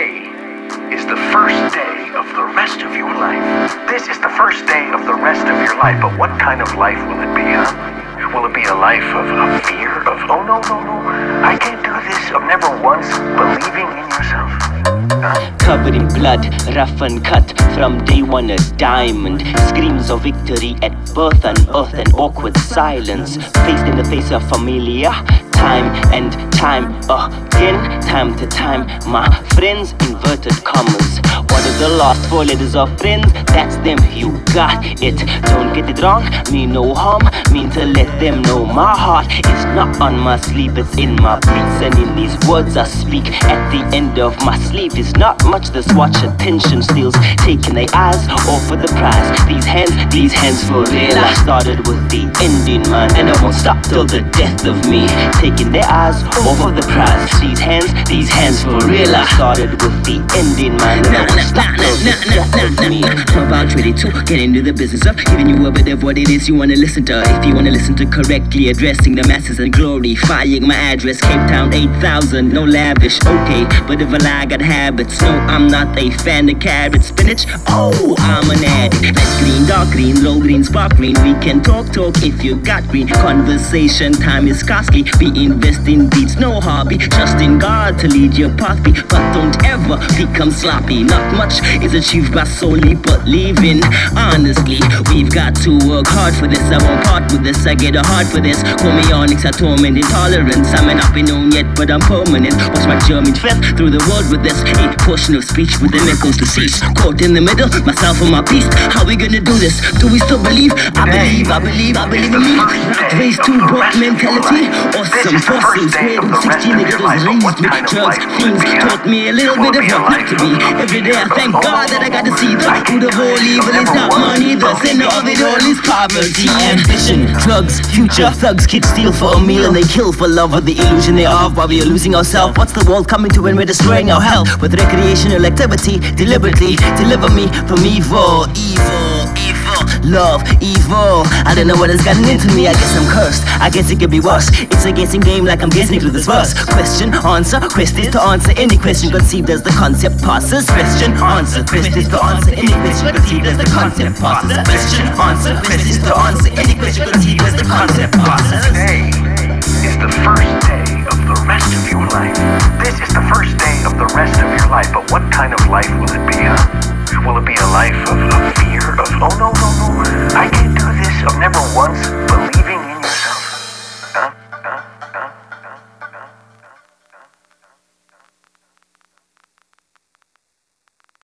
Today is the first day of the rest of your life. This is the first day of the rest of your life, but what kind of life will it be, huh? Will it be a life of fear, of, oh no, I can't do this, of never once believing in yourself? Huh? Covered in blood, rough and cut, from day one a diamond. Screams of victory at birth, unearthed and awkward silence. Faced in the face of familiar, time and time again, time to time. My friends, inverted commas. What are the last four letters of friends? That's them, you got it. Don't get it wrong, mean no harm. Mean to let them know my heart is not on my sleeve, it's in my beats. And in these words I speak, at the end of my sleeve is not much. This watch attention steals, taking their eyes off of the prize. These hands for real. I started with the end in mind, and I won't stop till the death of me. Taking their eyes off of the prize. These hands for real. I started with the end in mind, and I won't stop till the death of me. I'm about ready to get into the business of giving you a bit of what it is you wanna listen to. If you wanna listen to correctly, addressing the masses and glorifying my address, Cape Town 8000, no lavish, okay. But if I lie, I got habits. No, I'm not a fan of carrot spinach. Oh, I'm an addict. Light green, dark green, low green, spark green. We can talk if you got green. Conversation time is costly. Be investing beats, no hobby. Trust in God to lead your path. But don't ever become sloppy. Not much is achieved by solely believing. Honestly, we've got to work hard for this. I won't part with this. I get a heart for this. Call me onyx, I torment intolerance. I may not be known yet, but I'm permanent. Watch my German threat through the world with this. A portion of speech with the echoes to cease. Caught in the middle, myself and my beast. How we gonna do this? Do we still believe? I believe in me. Not raised to broke mentality. Awesome fossils, grade 16 niggas raised me. Drugs, fiends taught me a little bit of what not to be. Every day I thank God that I got to see the root of all evil is not money. The center of it all is poverty. Ambition, drugs, future thugs, kids steal for a meal and they kill for love of the illusion they have while we are losing ourselves. What's the world coming to when we're destroying our health with recreational activity? Deliberately deliver me from evil. Love, evil. I don't know what has gotten into me. I guess I'm cursed. I guess it could be worse. It's a guessing game like I'm guessing through this verse. Question, answer, quest is to answer any question conceived as the concept passes. Question, answer, quest is to answer any question conceived as the concept passes. Question, answer, quest is to answer any question conceived as the concept passes. Today is the first day of the rest of your life. This is the first day of the rest of your life, but what kind of life will it be, huh? Will it be a life of fear, of, oh no, I can't do this, of never once